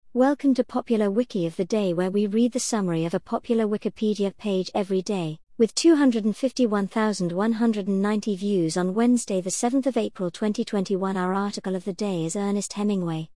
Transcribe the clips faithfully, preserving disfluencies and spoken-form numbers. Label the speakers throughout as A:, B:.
A: Welcome to Popular Wiki of the Day, where we read the summary of a popular Wikipedia page every day. With two hundred fifty-one thousand one hundred ninety views on Wednesday the seventh of April twenty twenty-one, our article of the day is Ernest Hemingway.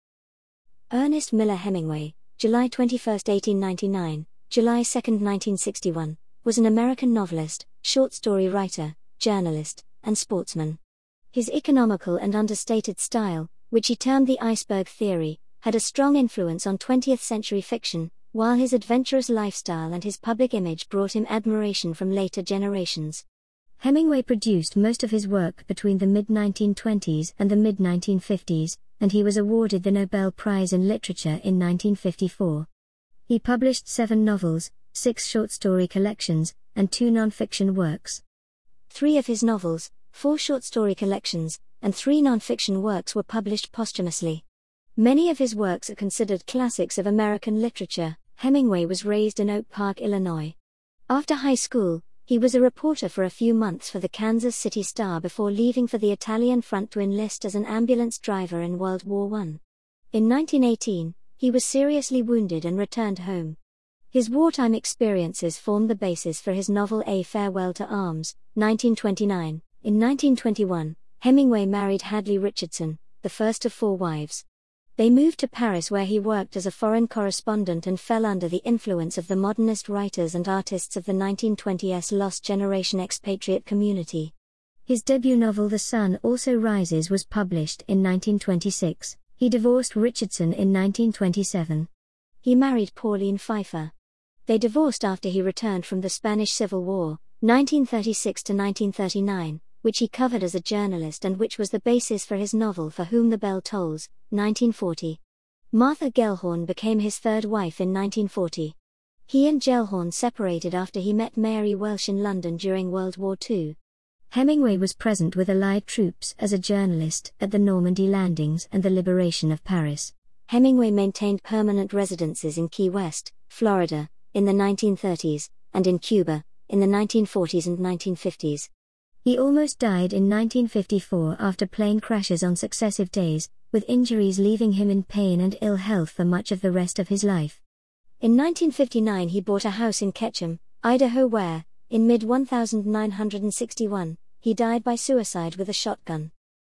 A: Ernest Miller Hemingway, July twenty-first, eighteen ninety-nine, July second, nineteen sixty-one, was an American novelist, short story writer, journalist, and sportsman. His economical and understated style, which he termed the iceberg theory, had a strong influence on twentieth century fiction, while his adventurous lifestyle and his public image brought him admiration from later generations. Hemingway produced most of his work between the mid nineteen twenties and the mid nineteen fifties, and he was awarded the Nobel Prize in Literature in nineteen fifty-four. He published seven novels, six short story collections, and two non-fiction works. Three of his novels, four short story collections, and three non-fiction works were published posthumously. Many of his works are considered classics of American literature. Hemingway was raised in Oak Park, Illinois. After high school, he was a reporter for a few months for the Kansas City Star before leaving for the Italian front to enlist as an ambulance driver in World War One. In nineteen eighteen, he was seriously wounded and returned home. His wartime experiences formed the basis for his novel A Farewell to Arms, nineteen twenty-nine. In nineteen twenty-one, Hemingway married Hadley Richardson, the first of four wives. They moved to Paris, where he worked as a foreign correspondent and fell under the influence of the modernist writers and artists of the nineteen twenties lost generation expatriate community. His debut novel The Sun Also Rises was published in nineteen twenty-six. He divorced Richardson in nineteen twenty-seven. He married Pauline Pfeiffer. They divorced after he returned from the Spanish Civil War, nineteen thirty-six to nineteen thirty-nine, which he covered as a journalist and which was the basis for his novel For Whom the Bell Tolls, nineteen forty. Martha Gellhorn became his third wife in nineteen forty. He and Gellhorn separated after he met Mary Welsh in London during World War Two. Hemingway was present with Allied troops as a journalist at the Normandy landings and the liberation of Paris. Hemingway maintained permanent residences in Key West, Florida, in the nineteen thirties, and in Cuba, in the nineteen forties and nineteen fifties. He almost died in nineteen fifty-four after plane crashes on successive days, with injuries leaving him in pain and ill health for much of the rest of his life. In nineteen fifty-nine he bought a house in Ketchum, Idaho where, in mid nineteen sixty-one, he died by suicide with a shotgun.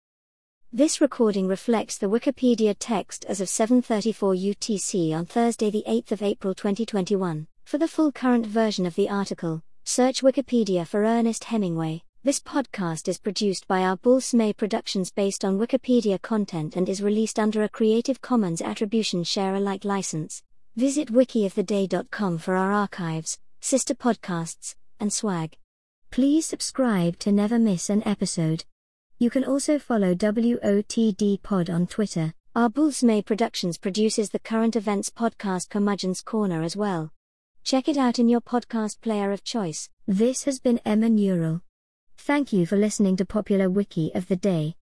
A: This recording reflects the Wikipedia text as of seven thirty-four U T C on Thursday the eighth of April twenty twenty-one. For the full current version of the article, search Wikipedia for Ernest Hemingway. This podcast is produced by Arbul Smay Productions based on Wikipedia content and is released under a Creative Commons Attribution Share Alike license. Visit wiki of the day dot com for our archives, sister podcasts, and swag. Please subscribe to never miss an episode. You can also follow W O T D Pod on Twitter. Arbul Smay Productions produces the current events podcast Curmudgeon's Corner as well. Check it out in your podcast player of choice. This has been Emma Neural. Thank you for listening to Popular Wiki of the Day.